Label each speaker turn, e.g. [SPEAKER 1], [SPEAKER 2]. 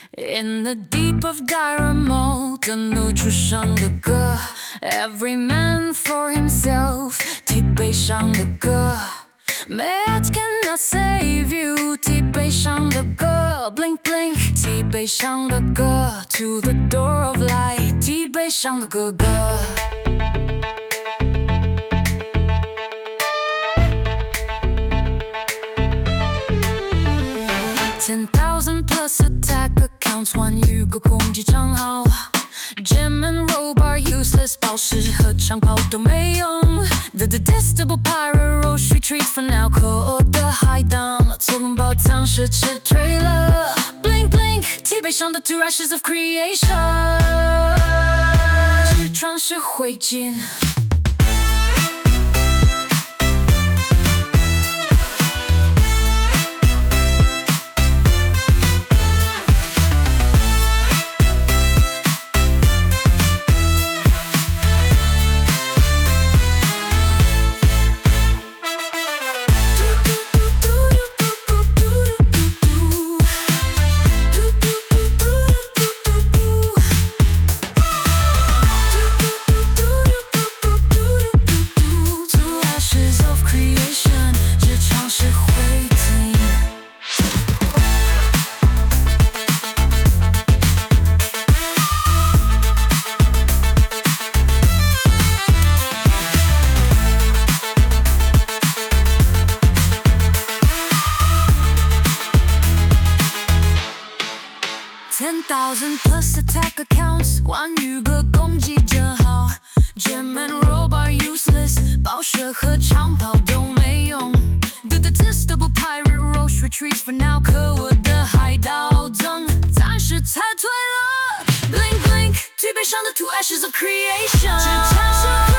[SPEAKER 1] In the deep of dire mold， 更露出伤的歌。Every man for himself， 替悲伤的歌。Mad cannot save you， 替悲伤的歌。Blink blink， 替悲伤的歌。To the door of light， 替悲伤的哥哥。10,000 plus attack accounts， 1,000个攻击账号。Gem and robe are useless， 宝石和长袍都没用。The detestable pirate Roche retreats for now， 可恶的海盗做梦宝藏奢侈退了。Blink blink， 替悲伤的 two ashes of creation， 纸窗是灰烬。10,000 plus attack accounts， 1,000个攻击账号。Gem and robe are useless， 宝石和长袍都没用。The detestable pirate Roche retreats for now， 可恶的海盗暂时撤退了。Blink blink， 替悲伤的 two ashes of creation， 纸窗是